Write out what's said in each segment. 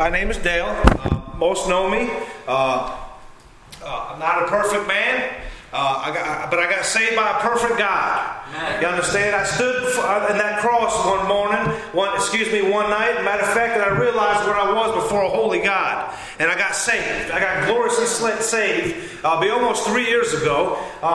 My name is Dale. Most know me. I'm not a perfect man, but I got saved by a perfect God. You understand? I stood in that cross one night. Matter of fact, that I realized where I was before a holy God, and I got saved. I got gloriously saved. It'll be almost 3 years ago.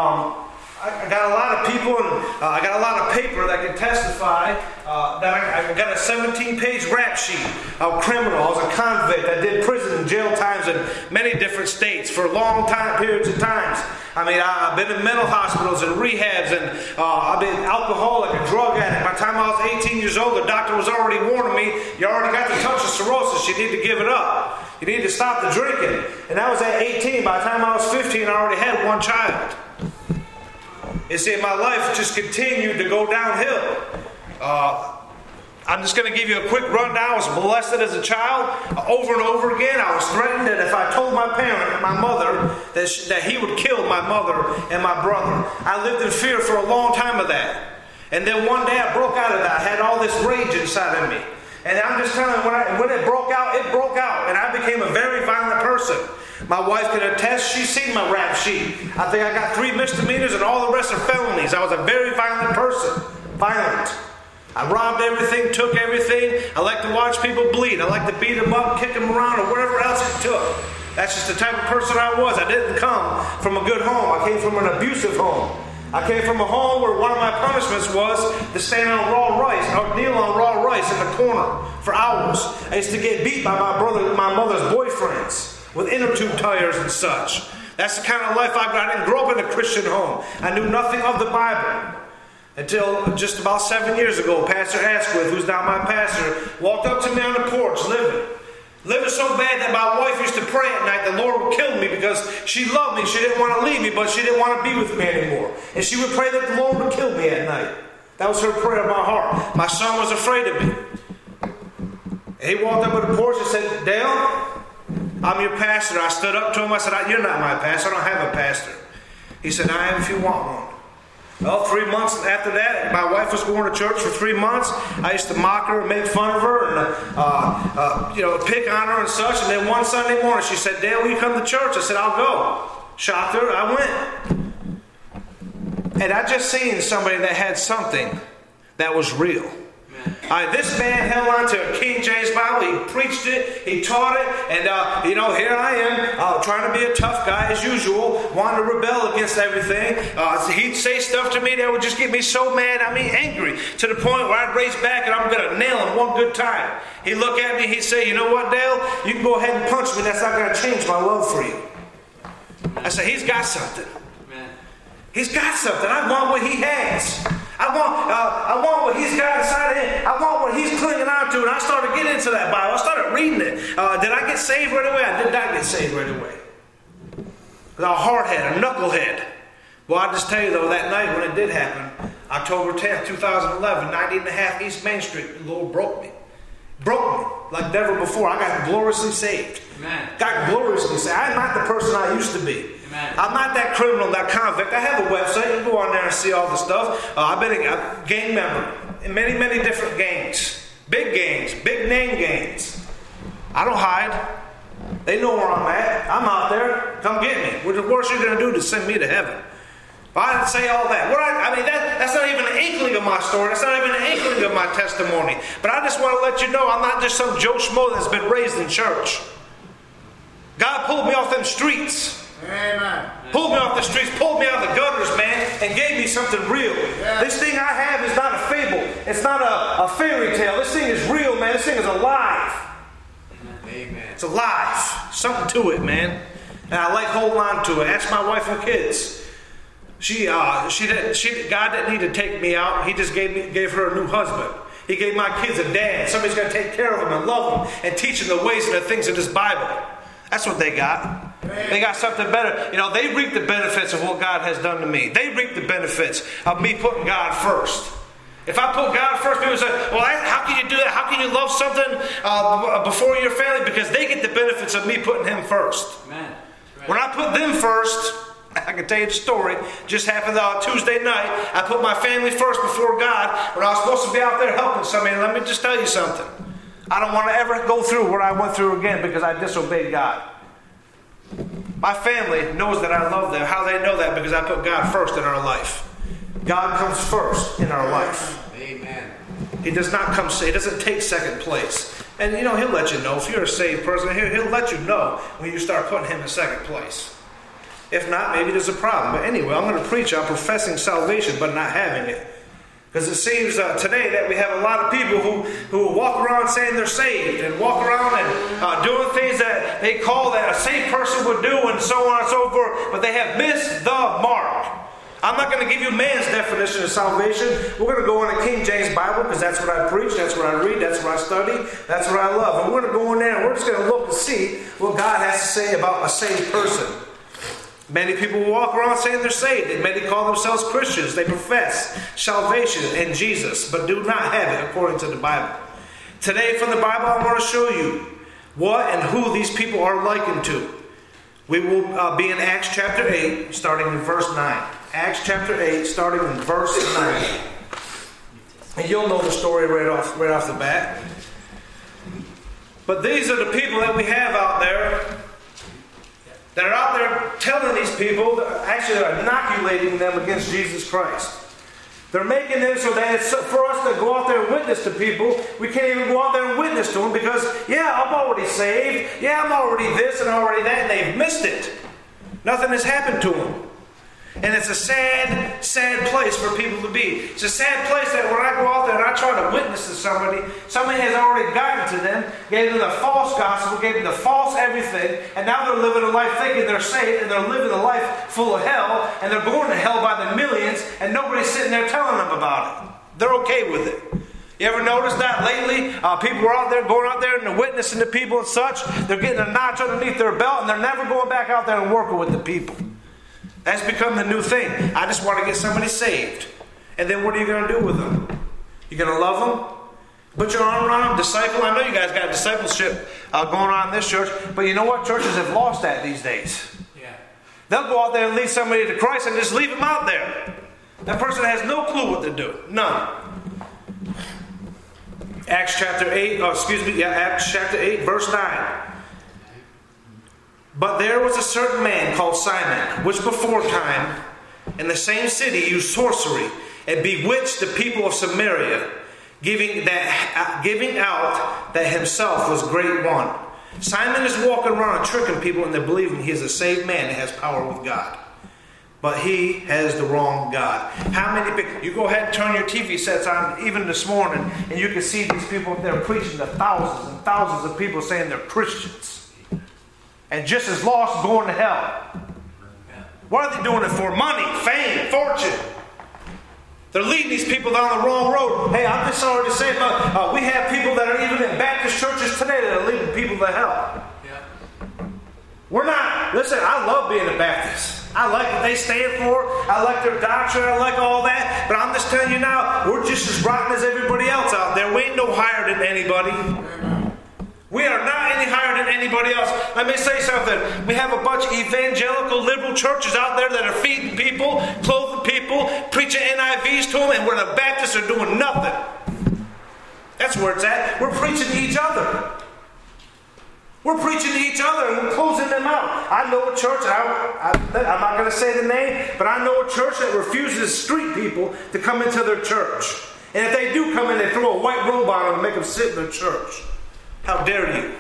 I got a lot of people, and I got a lot of paper that can testify that I got a 17-page rap sheet of criminal. I was a convict. I did prison and jail times in many different states for long periods of times. I mean, I've been in mental hospitals and rehabs, and I've been alcoholic and drug addict. By the time I was 18 years old, the doctor was already warning me, you already got the touch of cirrhosis. You need to give it up. You need to stop the drinking. And that was at 18. By the time I was 15, I already had one child. You see, my life just continued to go downhill. I'm just going to give you a quick rundown. I was molested as a child over and over again. I was threatened that if I told my mother, that he would kill my mother and my brother. I lived in fear for a long time of that. And then one day I broke out of that. I had all this rage inside of me. And I'm just telling you, when it broke out, and I became a very violent person. My wife can attest, she's seen my rap sheet. I think I got 3 misdemeanors and all the rest are felonies. I was a very violent person. Violent. I robbed everything, took everything. I like to watch people bleed. I like to beat them up, kick them around, or whatever else it took. That's just the type of person I was. I didn't come from a good home. I came from an abusive home. I came from a home where one of my punishments was to stand on raw rice, or kneel on raw rice in the corner for hours. I used to get beat by my mother's boyfriends with inner tube tires and such. That's the kind of life I got. I didn't grow up in a Christian home. I knew nothing of the Bible until just about 7 years ago. Pastor Asquith, who's now my pastor, walked up to me on the porch living so bad that my wife used to pray at night the Lord would kill me because she loved me. She didn't want to leave me, but she didn't want to be with me anymore. And she would pray that the Lord would kill me at night. That was her prayer in my heart. My son was afraid of me. And he walked up to the porch and said, Dale, I'm your pastor. I stood up to him. I said, you're not my pastor. I don't have a pastor. He said, I am if you want one. Well, 3 months after that, my wife was going to church for 3 months. I used to mock her and make fun of her and, pick on her and such. And then one Sunday morning, she said, Dale, will you come to church? I said, I'll go. Shocked her. I went. And I just seen somebody that had something that was real. This man held on to a King James Bible. He preached it. He taught it. And, here I am trying to be a tough guy as usual, wanting to rebel against everything. He'd say stuff to me that would just get me so mad, angry, to the point where I'd race back and I'm going to nail him one good time. He'd look at me. He'd say, you know what, Dale? You can go ahead and punch me. That's not going to change my love for you. I said, he's got something. He's got something. I want what he has. I want what he's got inside of him. I want what he's clinging on to. And I started getting into that Bible. I started reading it. Did I get saved right away? I did not get saved right away. I was a hardhead, a knucklehead. Well, I'll just tell you though, that night when it did happen, October 10th, 2011, 90.5 East Main Street, the Lord broke me. Broke me like never before. I got gloriously saved. Amen. Got gloriously saved. I'm not the person I used to be. Amen. I'm not that criminal, that convict. I have a website. You can go on there and see all the stuff. I've been a gang member in many, many different gangs. Big name gangs. I don't hide. They know where I'm at. I'm out there. Come get me. What's the worst you're going to do to send me to heaven? If I didn't say all that. That's not even an inkling of my story. That's not even an inkling of my testimony. But I just want to let you know I'm not just some Joe Schmo that's been raised in church. God pulled me off them streets. Amen. Pulled me off the streets, pulled me out of the gutters, man, and gave me something real. Yeah. This thing I have is not a fable. It's not a fairy tale. This thing is real, man. This thing is alive. Amen. It's alive. Something to it, man. And I like holding on to it. Ask my wife and kids. God didn't need to take me out. He just gave her a new husband. He gave my kids a dad. Somebody's going to take care of them and love them and teach them the ways and the things of this Bible. That's what they got. They got something better. They reap the benefits of what God has done to me. They reap the benefits of me putting God first. If I put God first, people say, well, how can you do that? How can you love something before your family? Because they get the benefits of me putting Him first. Amen. Right. When I put them first, I can tell you the story. Just happened Tuesday night. I put my family first before God when I was supposed to be out there helping somebody. Let me just tell you something. I don't want to ever go through what I went through again because I disobeyed God. My family knows that I love them. How they know that? Because I put God first in our life. God comes first in our life. Amen. He does not come. He doesn't take second place. And He'll let you know if you're a saved person. He'll let you know when you start putting Him in second place. If not, maybe there's a problem. But anyway, I'm going to preach on professing salvation but not having it. Because it seems today that we have a lot of people who walk around saying they're saved and walk around and doing things that they call that a saved person would do and so on and so forth, but they have missed the mark. I'm not going to give you man's definition of salvation. We're going to go in the King James Bible because that's what I preach, that's what I read, that's what I study, that's what I love. And we're going to go in there and we're just going to look and see what God has to say about a saved person. Many people walk around saying they're saved. Many call themselves Christians. They profess salvation in Jesus, but do not have it according to the Bible. Today from the Bible, I want to show you what and who these people are likened to. We will be in Acts chapter 8, starting in verse 9. Acts chapter 8, starting in verse 9. And you'll know the story right off the bat. But these are the people that we have out there that are out there telling these people, actually they're inoculating them against Jesus Christ. They're making it so that it's for us to go out there and witness to people. We can't even go out there and witness to them because, yeah, I'm already saved. Yeah, I'm already this and already that. And they've missed it. Nothing has happened to them. And it's a sad, sad place for people to be. It's a sad place that when I go out there and I try to witness to somebody has already gotten to them, gave them the false gospel, gave them the false everything, and now they're living a life thinking they're saved, and they're living a life full of hell, and they're going to hell by the millions, and nobody's sitting there telling them about it. They're okay with it. You ever noticed that lately? People are out there, going out there and they're witnessing to people and such. They're getting a notch underneath their belt, and they're never going back out there and working with the people. That's become the new thing. I just want to get somebody saved. And then what are you going to do with them? You're going to love them? Put your arm around them? Disciple? I know you guys got discipleship going on in this church. But you know what? Churches have lost that these days. Yeah. They'll go out there and lead somebody to Christ and just leave them out there. That person has no clue what to do. None. Acts chapter 8, Acts chapter 8, verse 9. But there was a certain man called Simon, which before time in the same city used sorcery and bewitched the people of Samaria, giving out that himself was great one. Simon is walking around and tricking people into believing he is a saved man and has power with God. But he has the wrong God. How many people? You go ahead and turn your TV sets on even this morning and you can see these people up there preaching to thousands and thousands of people saying they're Christians. And just as lost, going to hell. What are they doing it for? Money, fame, fortune. They're leading these people down the wrong road. Hey, I'm just sorry to say, but we have people that are even in Baptist churches today that are leading people to hell. Yeah. We're not, listen, I love being a Baptist. I like what they stand for. I like their doctrine. I like all that. But I'm just telling you now, we're just as rotten as everybody else out there. We ain't no higher than anybody. We are not any higher than anybody else. Let me say something. We have a bunch of evangelical liberal churches out there that are feeding people, clothing people, preaching NIVs to them, and where the Baptists are doing nothing. That's where it's at. We're preaching to each other. We're preaching to each other and we're closing them out. I know a church, I'm not going to say the name, but I know a church that refuses to street people to come into their church. And if they do come in, they throw a white robe on them and make them sit in their church. How dare you?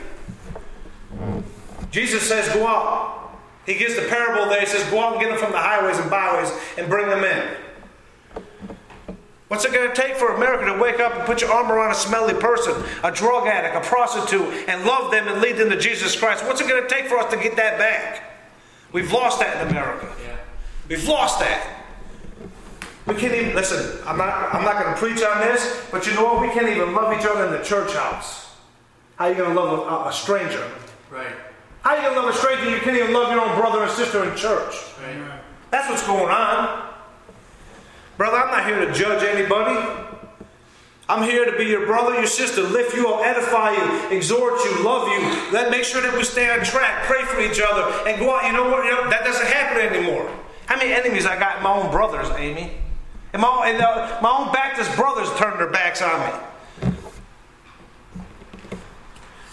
Jesus says, go out. He gives the parable there. He says, go out and get them from the highways and byways and bring them in. What's it going to take for America to wake up and put your arm around a smelly person, a drug addict, a prostitute, and love them and lead them to Jesus Christ? What's it going to take for us to get that back? We've lost that in America. Yeah. We've lost that. We can't even, listen, I'm not going to preach on this, but you know what? We can't even love each other in the church house. How are you going to love a stranger? Right. How are you going to love a stranger? You can't even love your own brother and sister in church. Right. That's what's going on. Brother, I'm not here to judge anybody. I'm here to be your brother, your sister, lift you up, edify you, exhort you, love you. Make sure that we stay on track, pray for each other, and go out. You know what? That doesn't happen anymore. How many enemies I got in my own brothers, Amy? And my own Baptist brothers turned their backs on me.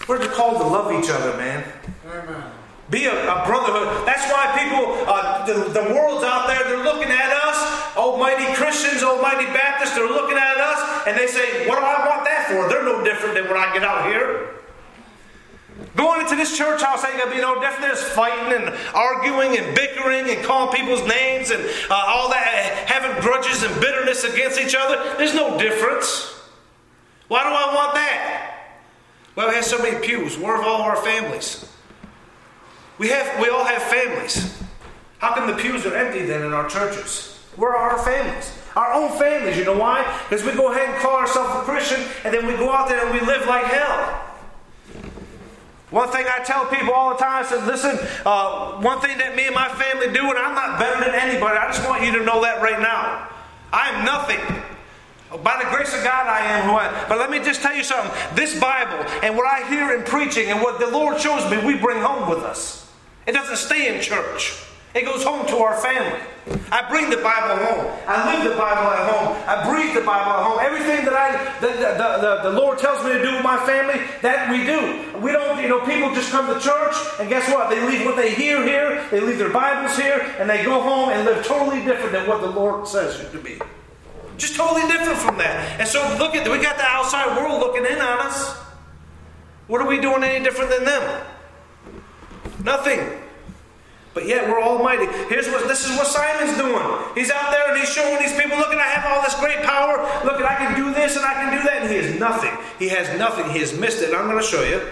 We're called to love each other, man. Amen. Be a brotherhood. That's why people, the world's out there, they're looking at us, almighty Christians, almighty Baptists, they're looking at us, and they say, what do I want that for? They're no different than when I get out here. Going into this church house ain't going to be no different. There's fighting and arguing and bickering and calling people's names and all that, having grudges and bitterness against each other. There's no difference. Why do I want that? Well, we have so many pews. Where are all our families? We all have families. How come the pews are empty then in our churches? Where are our families? Our own families. You know why? Because we go ahead and call ourselves a Christian, and then we go out there and we live like hell. One thing I tell people all the time, I said, listen, one thing that me and my family do, and I'm not better than anybody, I just want you to know that right now. I am nothing. By the grace of God, I am who I am. But let me just tell you something. This Bible and what I hear in preaching and what the Lord shows me, we bring home with us. It doesn't stay in church. It goes home to our family. I bring the Bible home. I live the Bible at home. I breathe the Bible at home. Everything that the Lord tells me to do with my family, that we do. We don't, people just come to church and guess what? They leave what they hear here. They leave their Bibles here and they go home and live totally different than what the Lord says it to be. Just totally different from that. And so we got the outside world looking in on us. What are we doing any different than them? Nothing. But yet we're almighty. This is what Simon's doing. He's out there and he's showing these people, look, I have all this great power. Look, I can do this and I can do that. And he has nothing. He has nothing. He has missed it. I'm going to show you.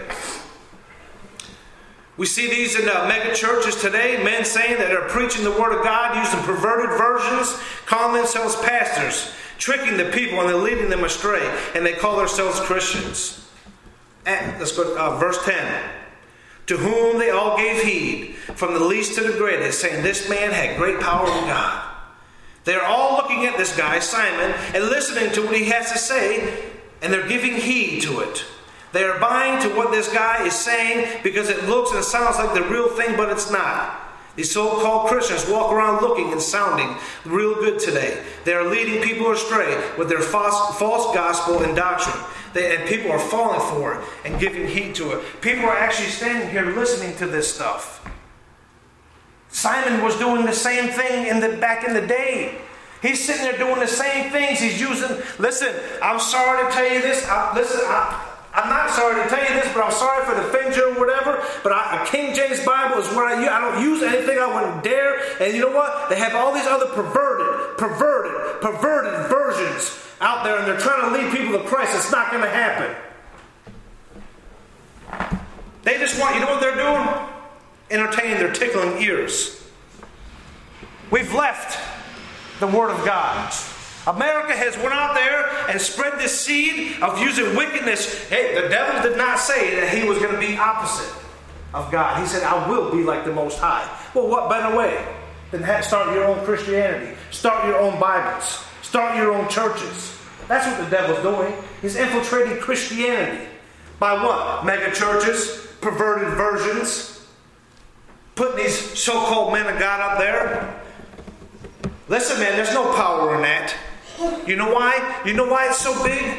We see these in mega churches today. Men saying that are preaching the Word of God, using perverted versions, calling themselves pastors, tricking the people and they're leading them astray. And they call themselves Christians. And let's go to verse 10. To whom they all gave heed, from the least to the greatest, saying, this man had great power with God. They're all looking at this guy, Simon, and listening to what he has to say, and they're giving heed to it. They are buying to what this guy is saying because it looks and sounds like the real thing, but it's not. These so-called Christians walk around looking and sounding real good today. They are leading people astray with their false gospel and doctrine. And people are falling for it and giving heed to it. People are actually standing here listening to this stuff. Simon was doing the same thing back in the day. He's sitting there doing the same things. He's using, listen, I'm sorry to tell you this. I'm not sorry to tell you this, but I'm sorry for the offend you or whatever. But a King James Bible is what I use. I don't use anything I wouldn't dare. And you know what? They have all these other perverted versions out there, and they're trying to lead people to Christ. It's not going to happen. They just want, you know what they're doing? Entertaining their tickling ears. We've left the Word of God. America has went out there and spread this seed of using wickedness. Hey, the devil did not say that he was going to be opposite of God. He said, I will be like the Most High. Well, what better way than start your own Christianity? Start your own Bibles. Start your own churches. That's what the devil's doing. He's infiltrating Christianity. By what? Mega churches, perverted versions, putting these so-called men of God up there. Listen, man, there's no power in that. You know why? You know why it's so big?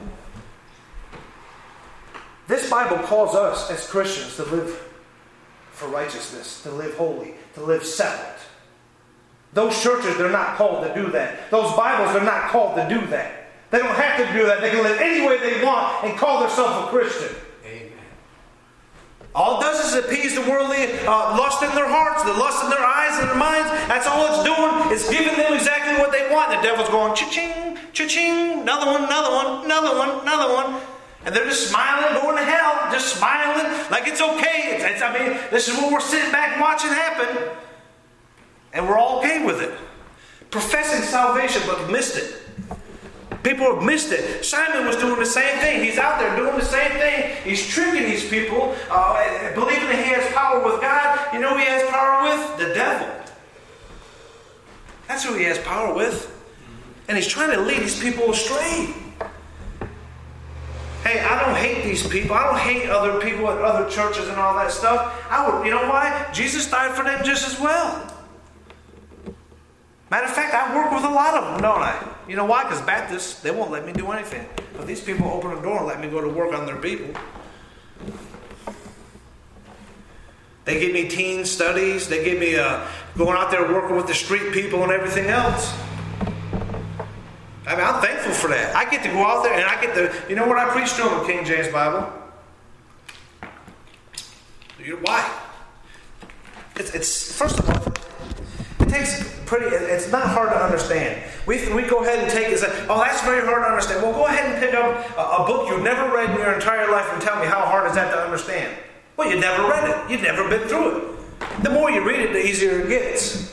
This Bible calls us as Christians to live for righteousness, to live holy, to live separate. Those churches, they're not called to do that. Those Bibles, they're not called to do that. They don't have to do that. They can live any way they want and call themselves a Christian. Amen. All it does is appease the worldly lust in their hearts, the lust in their eyes and their minds. That's all it's doing. It's giving them exactly what they want. The devil's going, cha-ching, cha-ching, another one, another one, another one, another one. And they're just smiling, going to hell, just smiling like it's okay. This is what we're sitting back watching happen. And we're all okay with it. Professing salvation, but missed it. People have missed it. Simon was doing the same thing. He's out there doing the same thing. He's tricking these people, believing that he has power with God. You know who he has power with? The devil. That's who he has power with. And he's trying to lead these people astray. Hey, I don't hate these people. I don't hate other people at other churches and all that stuff. You know why? Jesus died for them just as well. Matter of fact, I work with a lot of them, don't I? You know why? Because Baptists, they won't let me do anything. But these people open the door and let me go to work on their people. They give me teen studies. They give me going out there working with the street people and everything else. I mean, I'm thankful for that. I get to go out there and I get to, you know what I preach to them with King James Bible? Why? It's first of all, it's not hard to understand. We go ahead and take it and say, oh, that's very hard to understand. Well, go ahead and pick up a book you've never read in your entire life and tell me how hard is that to understand. Well, you never read it. You've never been through it. The more you read it, the easier it gets.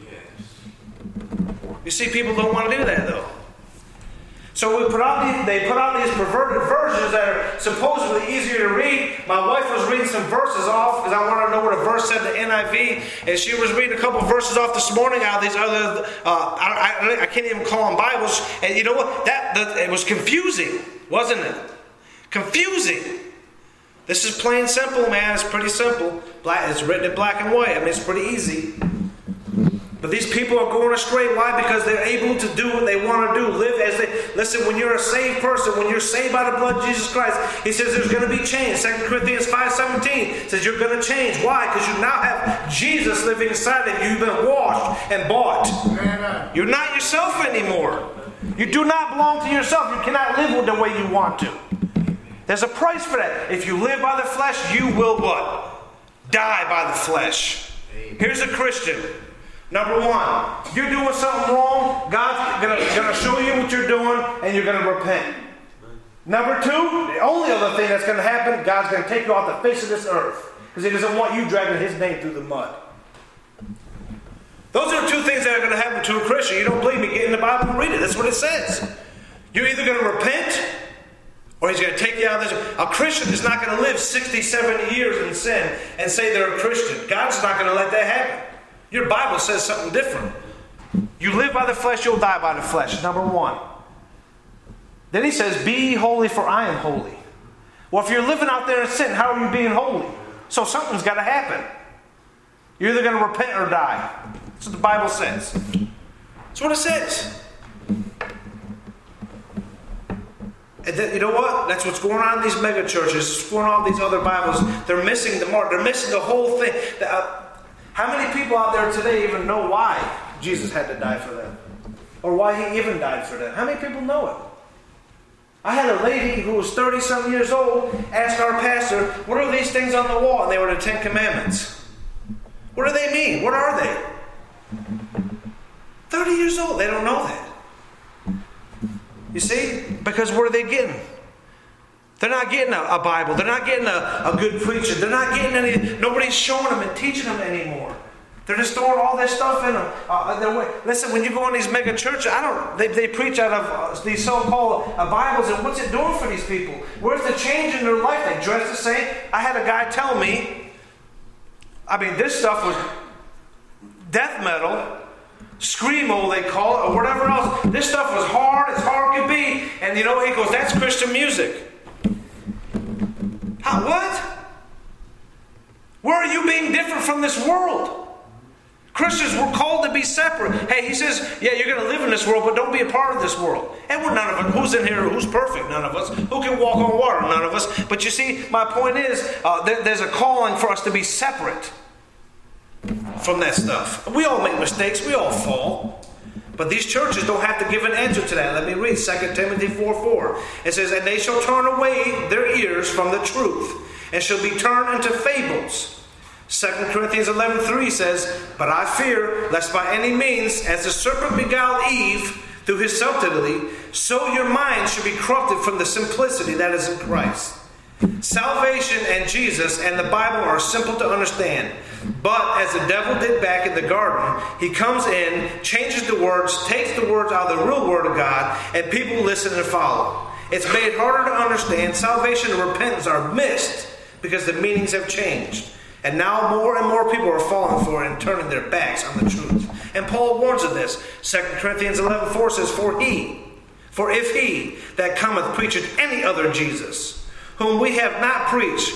You see, people don't want to do that, though. So they put out these perverted versions that are supposedly easier to read. My wife was reading some verses off because I wanted to know what a verse said in the NIV. And she was reading a couple verses off this morning out of these other, I can't even call them Bibles. And you know what? It was confusing, wasn't it? Confusing. This is plain simple, man. It's pretty simple. It's written in black and white. I mean, it's pretty easy. But these people are going astray. Why? Because they're able to do what they want to do. Live as they... Listen, when you're a saved person, when you're saved by the blood of Jesus Christ, he says there's going to be change. 2 Corinthians 5:17 says you're going to change. Why? Because you now have Jesus living inside of you. You've been washed and bought. Amen. You're not yourself anymore. You do not belong to yourself. You cannot live the way you want to. There's a price for that. If you live by the flesh, you will what? Die by the flesh. Here's a Christian. Number one, you're doing something wrong, God's going to show you what you're doing, and you're going to repent. Number two, the only other thing that's going to happen, God's going to take you off the face of this earth, because he doesn't want you dragging his name through the mud. Those are the two things that are going to happen to a Christian. You don't believe me? Get in the Bible and read it. That's what it says. You're either going to repent, or he's going to take you out of this. A Christian is not going to live 60, 70 years in sin and say they're a Christian. God's not going to let that happen. Your Bible says something different. You live by the flesh, you'll die by the flesh. Number one. Then he says, be ye holy, for I am holy. Well, if you're living out there in sin, how are you being holy? So something's got to happen. You're either going to repent or die. That's what the Bible says. That's what it says. And then, you know what? That's what's going on in these mega churches. It's going on in these other Bibles. They're missing the mark. They're missing the whole thing. How many people out there today even know why Jesus had to die for them? Or why he even died for them? How many people know it? I had a lady who was 30-some years old ask our pastor, what are these things on the wall? And they were the 10 Commandments. What do they mean? What are they? 30 years old. They don't know that. You see? Because what are they getting? They're not getting a Bible. They're not getting a good preacher. They're not getting any... Nobody's showing them and teaching them anymore. They're just throwing all this stuff in them. Listen, when you go in these mega churches, they preach out of these so-called Bibles, and what's it doing for these people? Where's the change in their life? They dress the same. I had a guy tell me, this stuff was death metal, screamo they call it, or whatever else. This stuff was hard as hard could be. And he goes, that's Christian music. What? Where are you being different from this world? Christians were called to be separate. Hey, he says, yeah, you're going to live in this world, but don't be a part of this world. And we're none of us. Who's in here? Who's perfect? None of us. Who can walk on water? None of us. But you see, my point is, there's a calling for us to be separate from that stuff. We all make mistakes. We all fall. But these churches don't have to give an answer to that. Let me read 2 Timothy 4:4. It says, and they shall turn away their ears from the truth, and shall be turned into fables. 2 Corinthians 11:3 says, but I fear, lest by any means, as the serpent beguiled Eve through his subtlety, so your mind should be corrupted from the simplicity that is in Christ. Salvation and Jesus and the Bible are simple to understand. But as the devil did back in the garden, he comes in, changes the words, takes the words out of the real word of God, and people listen and follow. It's made harder to understand. Salvation and repentance are missed because the meanings have changed. And now more and more people are falling for it and turning their backs on the truth. And Paul warns of this. 2 Corinthians 11:4 says, For if he that cometh preacheth any other Jesus, whom we have not preached,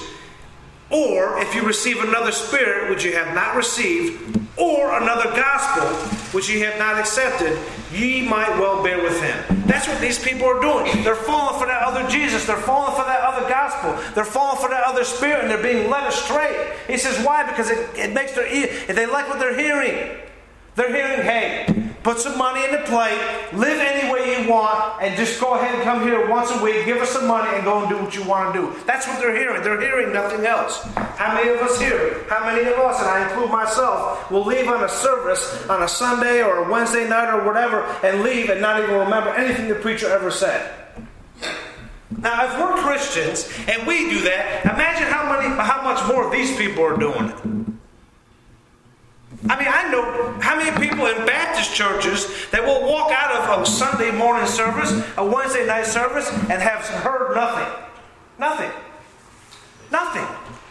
or if you receive another spirit which you have not received, or another gospel, which ye have not accepted, ye might well bear with him. That's what these people are doing. They're falling for that other Jesus. They're falling for that other gospel. They're falling for that other spirit, and they're being led astray. He says, why? Because it makes their ear, if they like what they're hearing. They're hearing, hey, put some money in the plate, live any way you want, and just go ahead and come here once a week, give us some money, and go and do what you want to do. That's what they're hearing. They're hearing nothing else. How many of us here, how many of us, and I include myself, will leave on a service on a Sunday or a Wednesday night or whatever, and leave and not even remember anything the preacher ever said? Now, if we're Christians, and we do that, imagine how much more these people are doing it. I mean, I know how many people in Baptist churches that will walk out of a Sunday morning service, a Wednesday night service, and have heard nothing. Nothing. Nothing.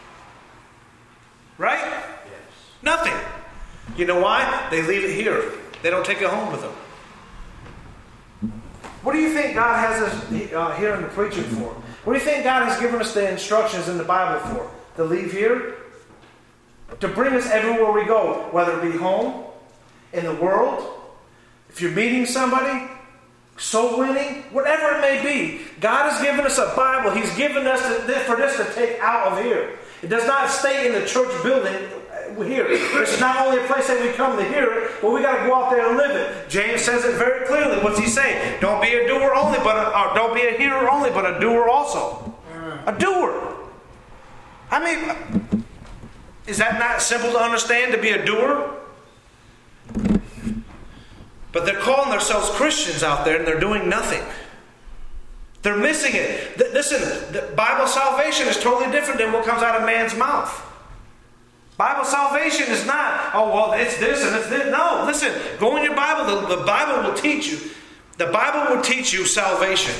Right? Yes. Nothing. You know why? They leave it here. They don't take it home with them. What do you think God has us here in the preaching for? What do you think God has given us the instructions in the Bible for? To leave here? To bring us everywhere we go, whether it be home, in the world, if you're meeting somebody, soul winning, whatever it may be. God has given us a Bible. He's given us for this to take out of here. It does not stay in the church building here. It's not only a place that we come to hear it, but we got to go out there and live it. James says it very clearly. What's he say? Don't be a doer only, don't be a hearer only, but a doer also. A doer. I mean, is that not simple to understand, to be a doer? But they're calling themselves Christians out there, and they're doing nothing. They're missing it. Listen, the Bible salvation is totally different than what comes out of man's mouth. Bible salvation is not, oh, well, it's this and it's this. No, listen, go in your Bible. The Bible will teach you. The Bible will teach you salvation.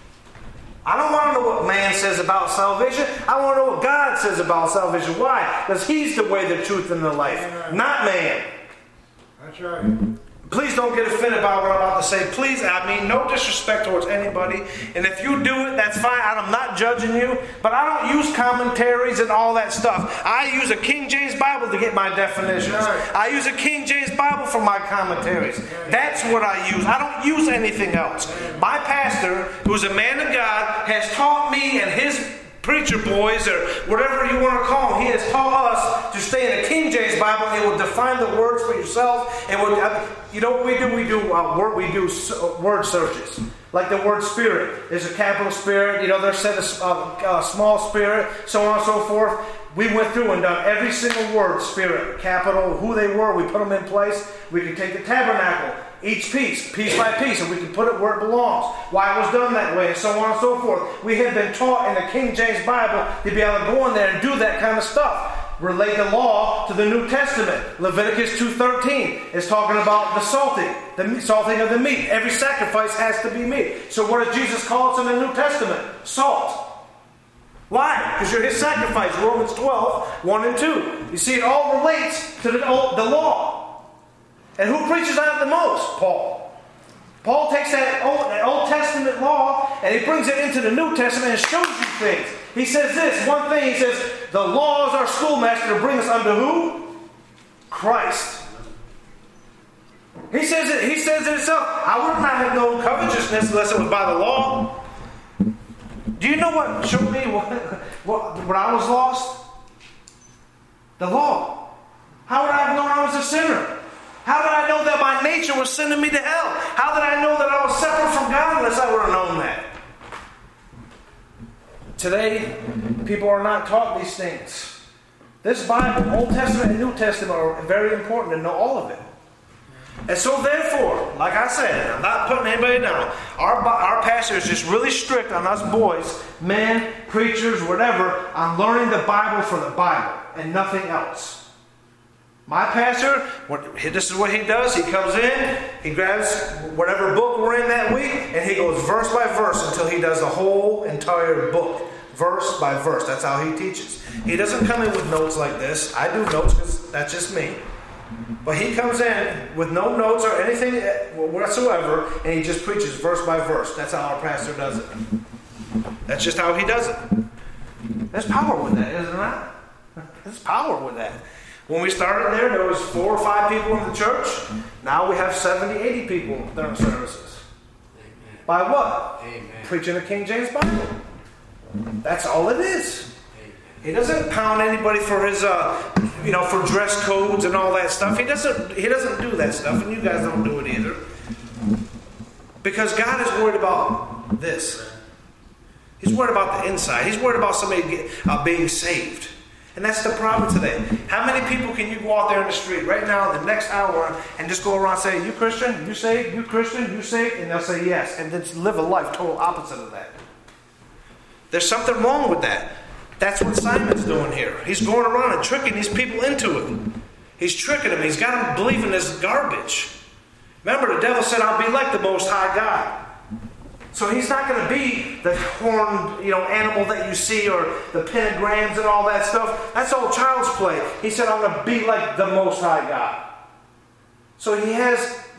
I don't want to know what man says about salvation. I want to know what God says about salvation. Why? Because He's the way, the truth, and the life. Amen. Not man. That's right. Please don't get offended by what I'm about to say. Please, I mean no disrespect towards anybody. And if you do it, that's fine. I'm not judging you. But I don't use commentaries and all that stuff. I use a King James Bible to get my definitions. I use a King James Bible for my commentaries. That's what I use. I don't use anything else. My pastor, who's a man of God, has taught me and his preacher boys, or whatever you want to call them, he has taught us to stay in a King James Bible. It will define the words for yourself. And you know what we do? We do word searches. Like the word spirit. There's a capital spirit. You know, there's a small spirit, so on and so forth. We went through and done every single word, spirit, capital, who they were. We put them in place. We can take the tabernacle, each piece by piece, and we can put it where it belongs. Why it was done that way, and so on and so forth. We have been taught in the King James Bible to be able to go in there and do that kind of stuff. Relate the law to the New Testament. Leviticus 2:13 is talking about the salting of the meat. Every sacrifice has to be meat. So what does Jesus call us in the New Testament? Salt. Why? Because you're His sacrifice. Romans 12, 1 and 2. You see, it all relates to the law. And who preaches that the most? Paul. Paul takes that Old Testament law and he brings it into the New Testament and shows you things. He says this, one thing, he says, the law is our schoolmaster to bring us unto who? Christ. He says it himself, I would not have known covetousness unless it was by the law. Do you know what showed me when I was lost? The law. How would I have known I was a sinner? How did I know that my nature was sending me to hell? How did I know that I was separate from God unless I would have known that? Today, people are not taught these things. This Bible, Old Testament and New Testament, are very important to know all of it. And so therefore, like I said, I'm not putting anybody down. Our pastor is just really strict on us boys, men, preachers, whatever, on learning the Bible for the Bible and nothing else. My pastor, this is what he does. He comes in, he grabs whatever book we're in that week, and he goes verse by verse until he does the whole entire book. Verse by verse. That's how he teaches. He doesn't come in with notes like this. I do notes because that's just me. But he comes in with no notes or anything whatsoever, and he just preaches verse by verse. That's how our pastor does it. That's just how he does it. There's power with that, isn't there? There's power with that. When we started there was 4 or 5 people in the church. Now we have 70, 80 people during services. Amen. By what? Amen. Preaching the King James Bible. That's all it is. Amen. He doesn't pound anybody for his, for dress codes and all that stuff. He doesn't do that stuff, and you guys don't do it either. Because God is worried about this. He's worried about the inside. He's worried about somebody being saved. And that's the problem today. How many people can you go out there in the street right now in the next hour and just go around saying, you Christian, you saved, you Christian, you saved? And they'll say yes. And then live a life total opposite of that. There's something wrong with that. That's what Simon's doing here. He's going around and tricking these people into it. He's tricking them. He's got them believing this garbage. Remember, the devil said, I'll be like the Most High God. So he's not going to be the horned, animal that you see, or the pentagrams and all that stuff. That's all child's play. He said, I'm going to be like the Most High God. So he has,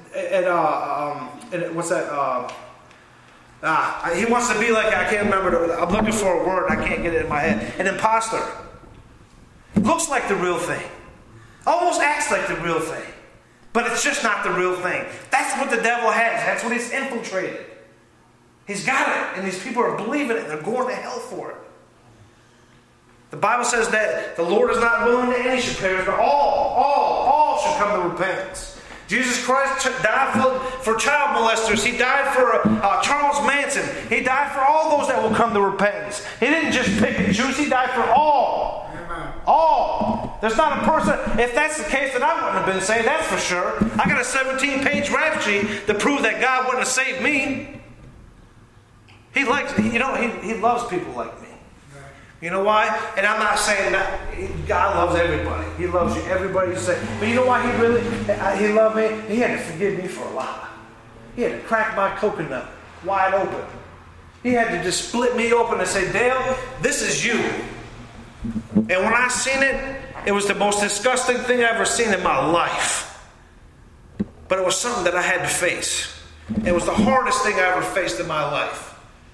what's that? He wants to be like, I can't remember. I'm looking for a word. I can't get it in my head. An imposter. Looks like the real thing. Almost acts like the real thing. But it's just not the real thing. That's what the devil has. That's what he's infiltrated. He's got it, and these people are believing it, and they're going to hell for it. The Bible says that the Lord is not willing that any should perish, but all should come to repentance. Jesus Christ died for child molesters. He died for Charles Manson. He died for all those that will come to repentance. He didn't just pick and choose. He died for all. Amen. All. There's not a person. If that's the case, then I wouldn't have been saved. That's for sure. I got a 17-page rap sheet to prove that God wouldn't have saved me. He loves people like me. You know why? And I'm not saying that God loves everybody. He loves you, everybody you say. But you know why he loved me? He had to forgive me for a lot. He had to crack my coconut wide open. He had to just split me open and say, Dale, this is you. And when I seen it, it was the most disgusting thing I ever seen in my life. But it was something that I had to face. It was the hardest thing I ever faced in my life.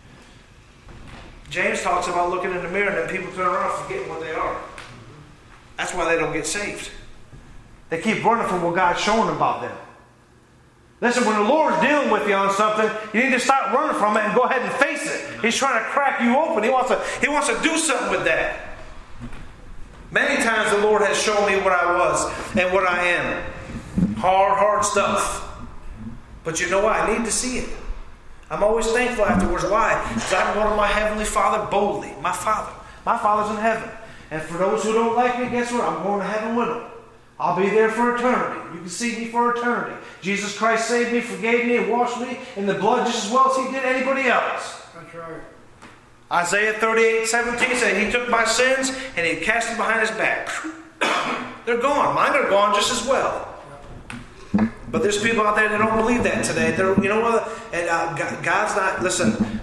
James talks about looking in the mirror and then people turn around and forgetting what they are. That's why they don't get saved. They keep running from what God's showing about them. Listen, when the Lord's dealing with you on something, you need to stop running from it and go ahead and face it. He's trying to crack you open. He wants to do something with that. Many times the Lord has shown me what I was and what I am. Hard stuff. But you know what? I need to see it. I'm always thankful afterwards. Why? Because I can go to my Heavenly Father boldly. My Father. My Father's in heaven. And for those who don't like me, guess what? I'm going to heaven with them. I'll be there for eternity. You can see me for eternity. Jesus Christ saved me, forgave me, and washed me in the blood just as well as He did anybody else. That's right. Isaiah 38:17 said He took my sins and He cast them behind His back. They're gone. Mine are gone just as well. But there's people out there that don't believe that today. You know what? And God's not. Listen.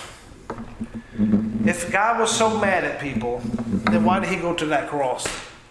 If God was so mad at people, then why did He go to that cross?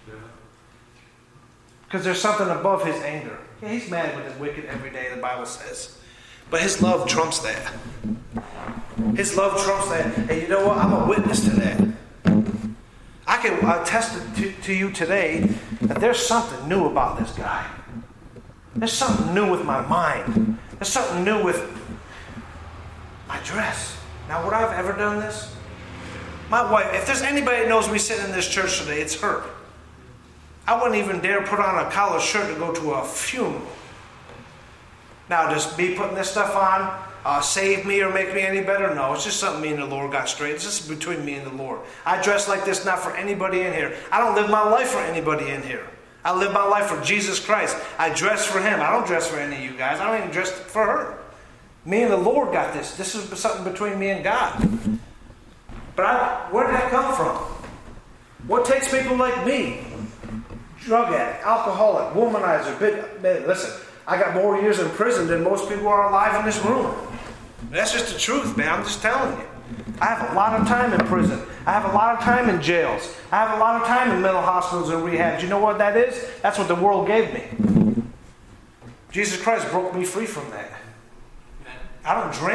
Because there's something above His anger. Yeah, He's mad with the wicked every day, the Bible says. But His love trumps that. His love trumps that. And you know what? I'm a witness to that. I can attest to you today that there's something new about this guy. There's something new with my mind. There's something new with my dress. Now, would I have ever done this? My wife, if there's anybody that knows me sitting in this church today, it's her. I wouldn't even dare put on a collared shirt to go to a funeral. Now, does me putting this stuff on save me or make me any better? No, it's just something me and the Lord got straight. It's just between me and the Lord. I dress like this not for anybody in here. I don't live my life for anybody in here. I live my life for Jesus Christ. I dress for Him. I don't dress for any of you guys. I don't even dress for her. Me and the Lord got this. This is something between me and God. But where did that come from? What takes people like me? Drug addict, alcoholic, womanizer. Listen, I got more years in prison than most people are alive in this room. That's just the truth, man. I'm just telling you. I have a lot of time in prison. I have a lot of time in jails. I have a lot of time in mental hospitals and rehabs. You know what that is? That's what the world gave me. Jesus Christ broke me free from that. I don't drink.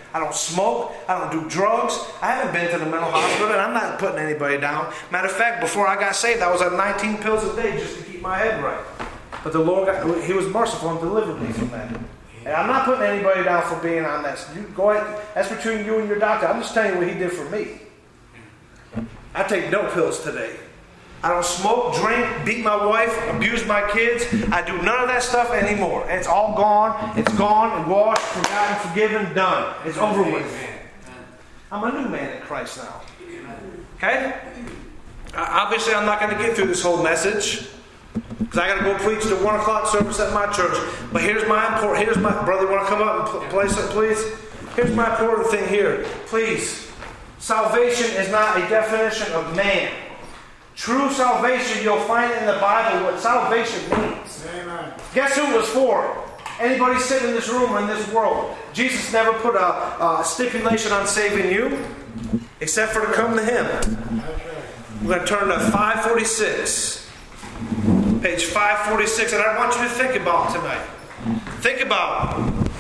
I don't smoke. I don't do drugs. I haven't been to the mental hospital, and I'm not putting anybody down. Matter of fact, before I got saved, I was on 19 pills a day just to keep my head right. But the Lord, He was merciful and delivered me from that. And I'm not putting anybody down for being on that. You go ahead. That's between you and your doctor. I'm just telling you what He did for me. I take no pills today. I don't smoke, drink, beat my wife, abuse my kids. I do none of that stuff anymore. It's all gone. It's gone and washed, forgotten, forgiven, done. It's over with. I'm a new man in Christ now. Okay? Obviously, I'm not going to get through this whole message because I got to go preach the 1 o'clock service at my church. But here's my brother. Want to come up and play something, please? Here's my important thing here. Please. Salvation is not a definition of man. True salvation, you'll find in the Bible what salvation means. Amen. Guess who it was for? Anybody sitting in this room or in this world. Jesus never put a stipulation on saving you, except for to come to Him. We're going to turn to 546. Page 546, and I want you to think about tonight. Think about